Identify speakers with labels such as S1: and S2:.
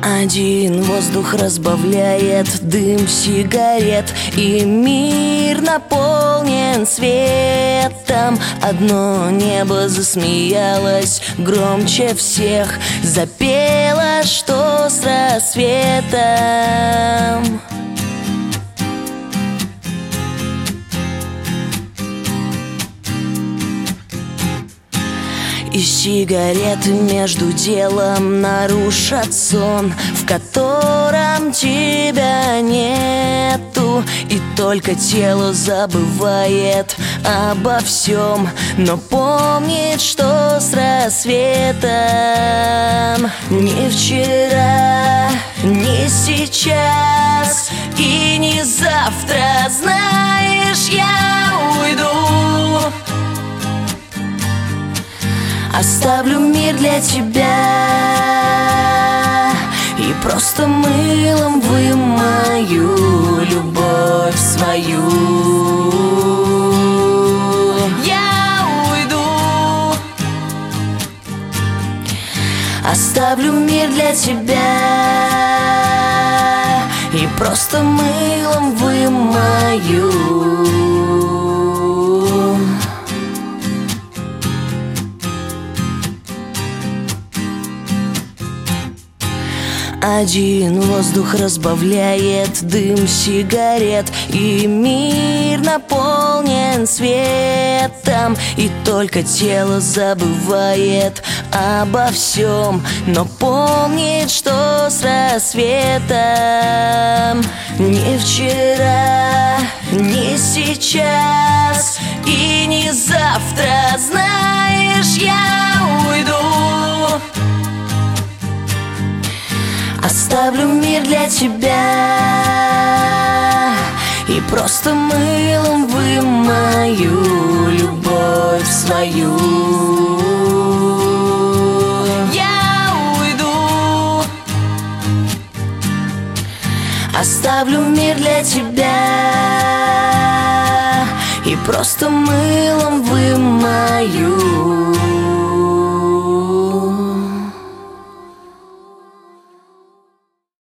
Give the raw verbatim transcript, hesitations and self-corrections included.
S1: Один воздух разбавляет дым сигарет, и мир наполнен светом. Одно небо засмеялось громче всех, запело, что с рассветом. И сигареты между делом нарушат сон, в котором тебя нету. И только тело забывает обо всем, но помнит, что с рассветом. Не вчера, не сейчас и не завтра, знаешь, я уйду. Оставлю мир для тебя и просто мылом вымою любовь свою. Я уйду. Оставлю мир для тебя и просто мылом вымою. Один воздух разбавляет дым сигарет, и мир наполнен светом. И только тело забывает обо всем, но помнит, что с рассветом. Не вчера, не сейчас и не завтра, знаешь, я уйду. Оставлю мир для тебя и просто мылом вымою любовь свою. Я уйду. Оставлю мир для тебя и просто мылом вымою.